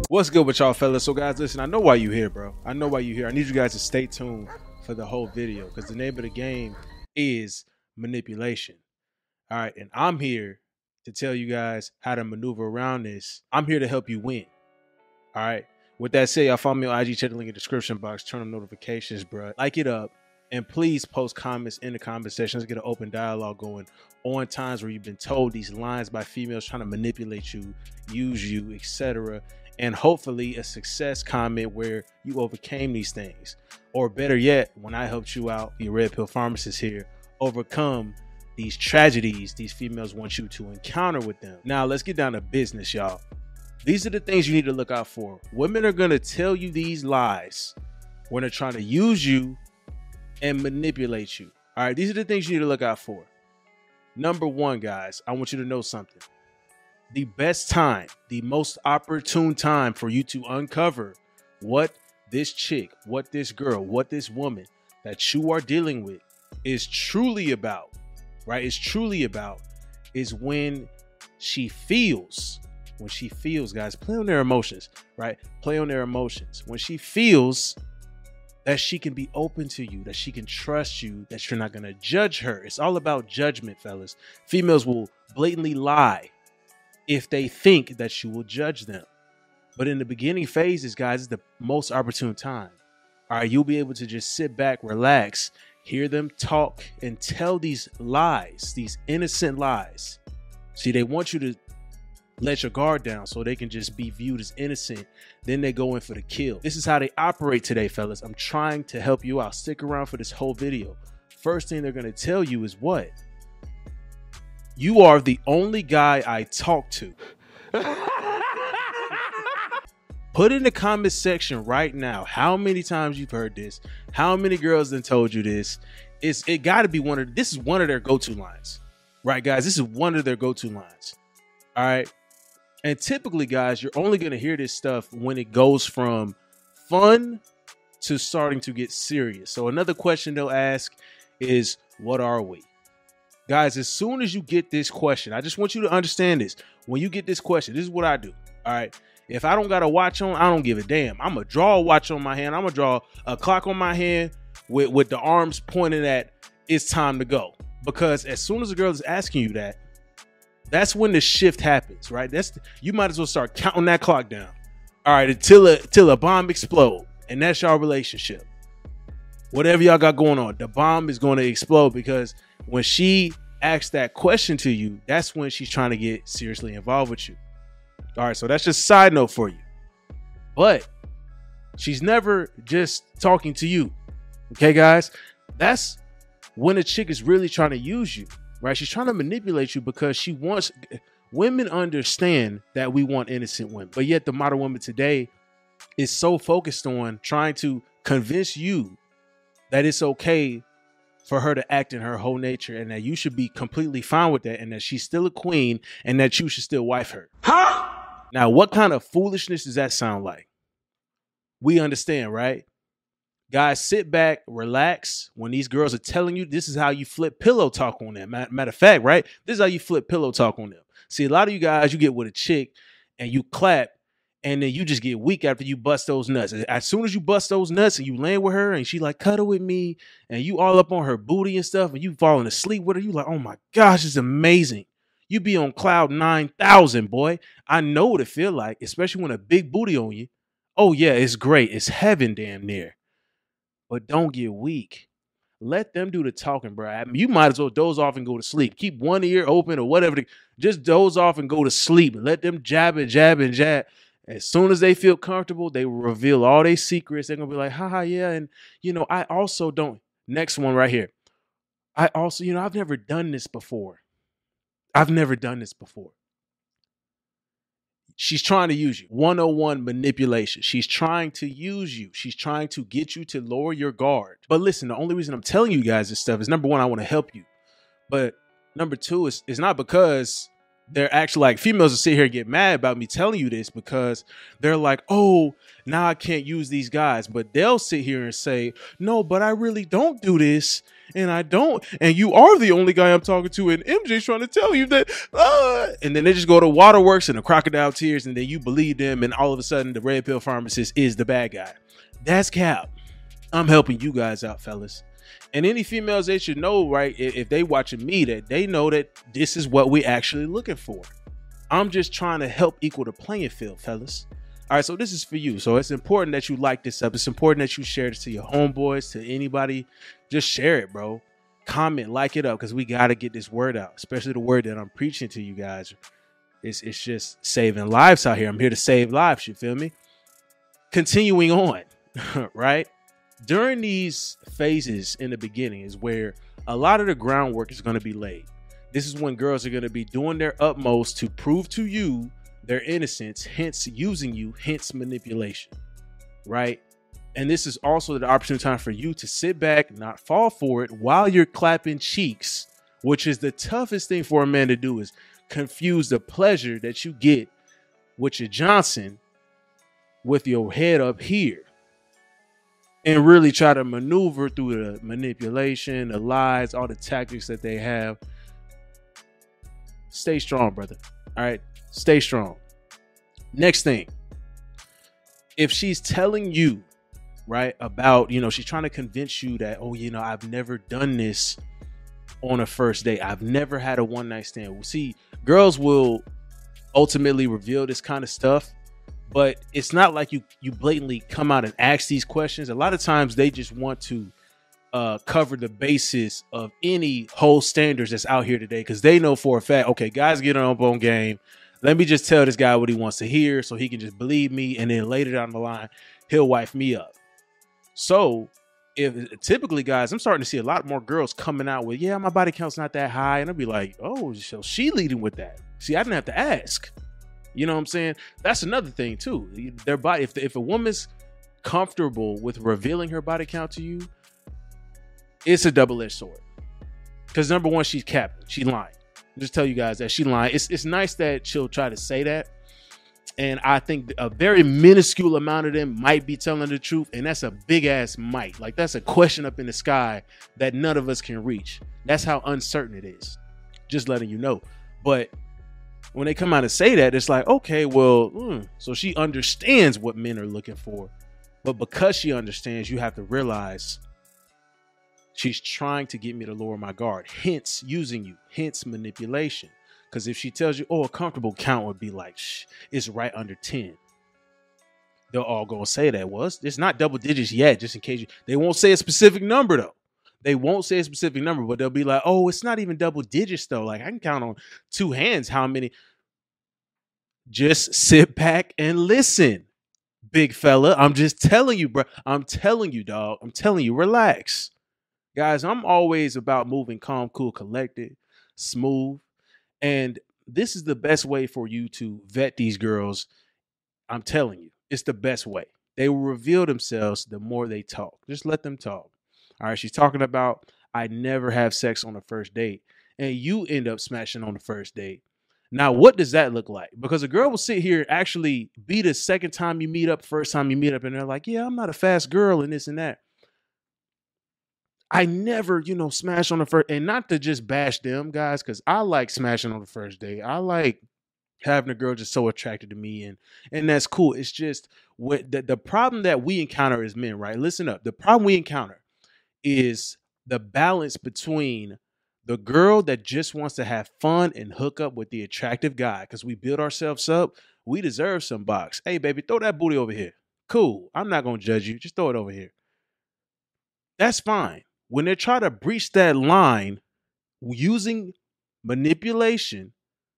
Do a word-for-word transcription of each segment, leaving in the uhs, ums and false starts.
What's good with y'all, fellas? So guys, listen, I know why you here, bro. I know why you here. I need you guys to stay tuned for the whole video because the name of the game is manipulation. All right, and I'm here to tell you guys how to maneuver around this. I'm here to help you win. All right. With that said, y'all follow me on I G, check the link in the description box, turn on notifications, bro. Like it up, and please post comments in the comment section. Let's get an open dialogue going on times where you've been told these lines by females trying to manipulate you, use you, et cetera. And hopefully a success comment where you overcame these things. Or better yet, when I helped you out, your Red Pill Pharmacist here, overcome these tragedies these females want you to encounter with them. Now, let's get down to business, y'all. These are the things you need to look out for. Women are going to tell you these lies when they're trying to use you and manipulate you. All right, these are the things you need to look out for. Number one, guys, I want you to know something. The best time, the most opportune time for you to uncover what this chick, what this girl, what this woman that you are dealing with is truly about, right? Is truly about is when she feels, when she feels, guys, play on their emotions, right? Play on their emotions. When she feels that she can be open to you, that she can trust you, that you're not going to judge her. It's all about judgment, fellas. Females will blatantly lie if they think that you will judge them. But in the beginning phases, guys, is the most opportune time. All right, you'll be able to just sit back, relax, hear them talk and tell these lies, these innocent lies. See, they want you to let your guard down so they can just be viewed as innocent. Then they go in for the kill. This is how they operate today, fellas. I'm trying to help you out. Stick around for this whole video. First thing they're going to tell you is what? You are the only guy I talk to. Put in the comment section right now how many times you've heard this, how many girls then told you this. It's it got to be one of this is one of their go-to lines, right, guys? This is one of their go-to lines. All right, and typically, guys, you're only gonna hear this stuff when it goes from fun to starting to get serious. So another question they'll ask is, "What are we?" Guys, as soon as you get this question, I just want you to understand this. When you get this question, this is what I do. All right. If I don't got a watch on, I don't give a damn. I'm going to draw a watch on my hand. I'm going to draw a clock on my hand with, with the arms pointing at it's time to go. Because as soon as a girl is asking you that, that's when the shift happens, right? That's the, you might as well start counting that clock down. All right. Until a, until a bomb explode. And that's your relationship. Whatever y'all got going on, the bomb is going to explode because when she asks that question to you, that's when she's trying to get seriously involved with you. All right, so that's just a side note for you. But she's never just talking to you. Okay, guys? That's when a chick is really trying to use you, right? She's trying to manipulate you because she wants... Women understand that we want innocent women, but yet the modern woman today is so focused on trying to convince you that it's okay for her to act in her whole nature and that you should be completely fine with that and that she's still a queen and that you should still wife her. Huh? Now, what kind of foolishness does that sound like? We understand, right? Guys, sit back, relax. When these girls are telling you, this is how you flip pillow talk on them. Matter of fact, right? This is how you flip pillow talk on them. See, a lot of you guys, you get with a chick and you clap and then you just get weak after you bust those nuts. As soon as you bust those nuts and you land with her and she like cuddle with me and you all up on her booty and stuff and you falling asleep with her, you like, oh my gosh, it's amazing. You be on cloud nine thousand, boy. I know what it feel like, especially when a big booty on you. Oh yeah, it's great. It's heaven damn near. But don't get weak. Let them do the talking, bro. I mean, you might as well doze off and go to sleep. Keep one ear open or whatever. Just doze off and go to sleep. Let them jab and jab and jab. As soon as they feel comfortable, they will reveal all their secrets. They're going to be like, haha, yeah. And, you know, I also don't. Next one right here. I also, you know, I've never done this before. I've never done this before. She's trying to use you. one oh one manipulation. She's trying to use you. She's trying to get you to lower your guard. But listen, the only reason I'm telling you guys this stuff is number one, I want to help you. But number two, is it's not because they're actually like females will sit here and get mad about me telling you this because they're like, oh, now I can't use these guys. But they'll sit here and say, no, but I really don't do this. and I don't, and you are the only guy I'm talking to, and M J's trying to tell you that, uh, and then they just go to Waterworks and the crocodile tears, and then you believe them, and all of a sudden the red pill pharmacist is the bad guy. That's cap. I'm helping you guys out, fellas. And any females, they should know, right, if they watching me, that they know that this is what we actually looking for. I'm just trying to help equal the playing field, fellas. All right, so this is for you. So it's important that you like this up. It's important that you share this to your homeboys, to anybody. Just share it, bro. Comment, like it up, because we got to get this word out, especially the word that I'm preaching to you guys. It's, it's just saving lives out here. I'm here to save lives, you feel me? Continuing on, right? During these phases in the beginning is where a lot of the groundwork is going to be laid. This is when girls are going to be doing their utmost to prove to you their innocence, hence using you, hence manipulation, right? And this is also the opportune time for you to sit back, not fall for it while you're clapping cheeks, which is the toughest thing for a man to do, is confuse the pleasure that you get with your Johnson with your head up here. And really try to maneuver through the manipulation, the lies, all the tactics that they have. Stay strong, brother. All right. Stay strong. Next thing. If she's telling you, right, about, you know, she's trying to convince you that, oh, you know, I've never done this on a first date. I've never had a one night stand. See, girls will ultimately reveal this kind of stuff. But it's not like you you blatantly come out and ask these questions. A lot of times they just want to uh, cover the basis of any whole standards that's out here today, because they know for a fact, okay, guys get up on game. Let me just tell this guy what he wants to hear so he can just believe me. And then later down the line, he'll wife me up. So if typically, guys, I'm starting to see a lot more girls coming out with, yeah, my body count's not that high. And I'll be like, oh, so she leading with that. See, I didn't have to ask. You know what I'm saying? That's another thing too. Their body, if if a woman's comfortable with revealing her body count to you, it's a double-edged sword. Because number one, she's capping, she lying. I'll just tell you guys that she lying. It's it's nice that she'll try to say that, and I think a very minuscule amount of them might be telling the truth, and that's a big ass might. Like that's a question up in the sky that none of us can reach. That's how uncertain it is. Just letting you know, but when they come out and say that, it's like, okay, well, mm, so she understands what men are looking for. But because she understands, you have to realize she's trying to get me to lower my guard, hence using you, hence manipulation. Because if she tells you, oh, a comfortable count would be like, shh, it's right under ten. They'll all go and say that. Well, it's, it's not double digits yet, just in case you, they won't say a specific number though. They won't say a specific number, but they'll be like, oh, it's not even double digits though. Like I can count on two hands how many. Just sit back and listen, big fella. I'm just telling you, bro. I'm telling you, dog. I'm telling you, relax. Guys, I'm always about moving calm, cool, collected, smooth. And this is the best way for you to vet these girls. I'm telling you, it's the best way. They will reveal themselves the more they talk. Just let them talk. All right, she's talking about, I never have sex on the first date. And you end up smashing on the first date. Now, what does that look like? Because a girl will sit here and actually be the second time you meet up, first time you meet up, and they're like, yeah, I'm not a fast girl and this and that. I never, you know, smash on the first, and not to just bash them, guys, because I like smashing on the first date. I like having a girl just so attracted to me, and and that's cool. It's just what the, the problem that we encounter as men, right? Listen up. The problem we encounter is the balance between the girl that just wants to have fun and hook up with the attractive guy, because we build ourselves up. We deserve some box. Hey, baby, throw that booty over here. Cool. I'm not going to judge you. Just throw it over here. That's fine. When they try to breach that line using manipulation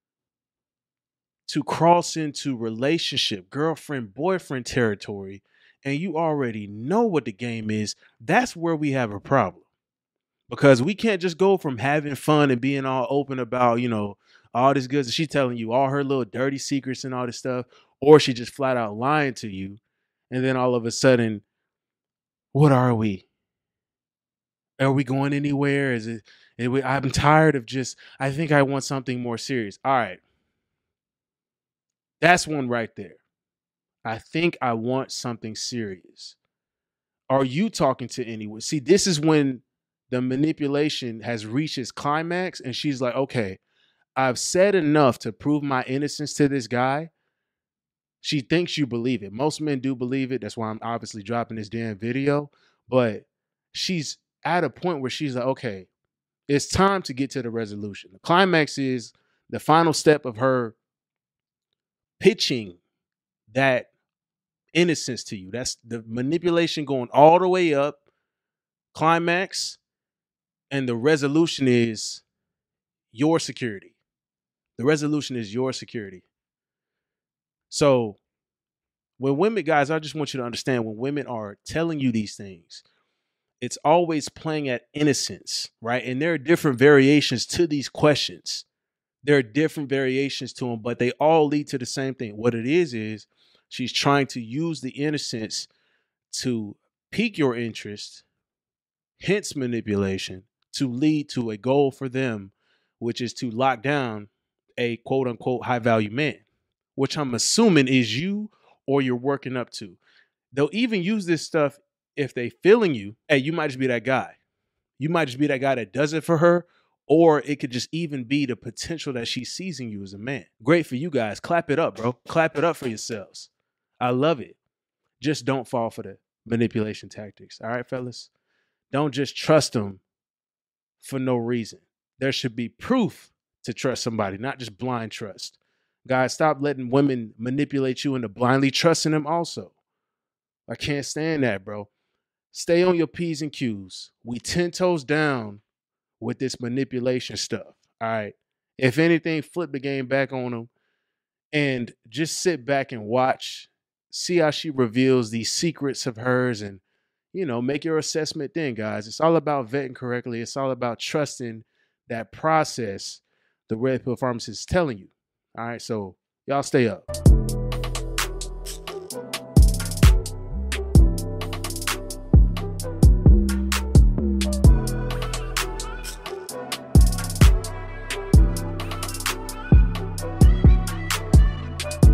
to cross into relationship, girlfriend, boyfriend territory, and you already know what the game is, that's where we have a problem. Because we can't just go from having fun and being all open about, you know, all this good. She's telling you all her little dirty secrets and all this stuff, or she just flat out lying to you. And then all of a sudden, what are we? Are we going anywhere? Is it, is it, I'm tired of just, I think I want something more serious. All right. That's one right there. I think I want something serious. Are you talking to anyone? See, this is when the manipulation has reached its climax and she's like, okay, I've said enough to prove my innocence to this guy. She thinks you believe it. Most men do believe it. That's why I'm obviously dropping this damn video. But she's at a point where she's like, okay, it's time to get to the resolution. The climax is the final step of her pitching that innocence to you. That's the manipulation going all the way up, climax, and the resolution is your security. The resolution is your security. So when women, guys, I just want you to understand, when women are telling you these things, it's always playing at innocence, right? And there are different variations to these questions. There are different variations to them, but they all lead to the same thing. What it is, is she's trying to use the innocence to pique your interest, hence manipulation, to lead to a goal for them, which is to lock down a quote unquote high value man, which I'm assuming is you or you're working up to. They'll even use this stuff if they feeling you. Hey, you might just be that guy. You might just be that guy that does it for her, or it could just even be the potential that she's seizing you as a man. Great for you guys. Clap it up, bro. Clap it up for yourselves. I love it. Just don't fall for the manipulation tactics. All right, fellas? Don't just trust them for no reason. There should be proof to trust somebody, not just blind trust. Guys, stop letting women manipulate you into blindly trusting them also. I can't stand that, bro. Stay on your P's and Q's. We ten toes down with this manipulation stuff. All right. If anything, flip the game back on them and just sit back and watch. See how she reveals these secrets of hers and, you know, make your assessment then, guys. It's all about vetting correctly. It's all about trusting that process the Red Pill Pharmacist is telling you. All right. So y'all stay up.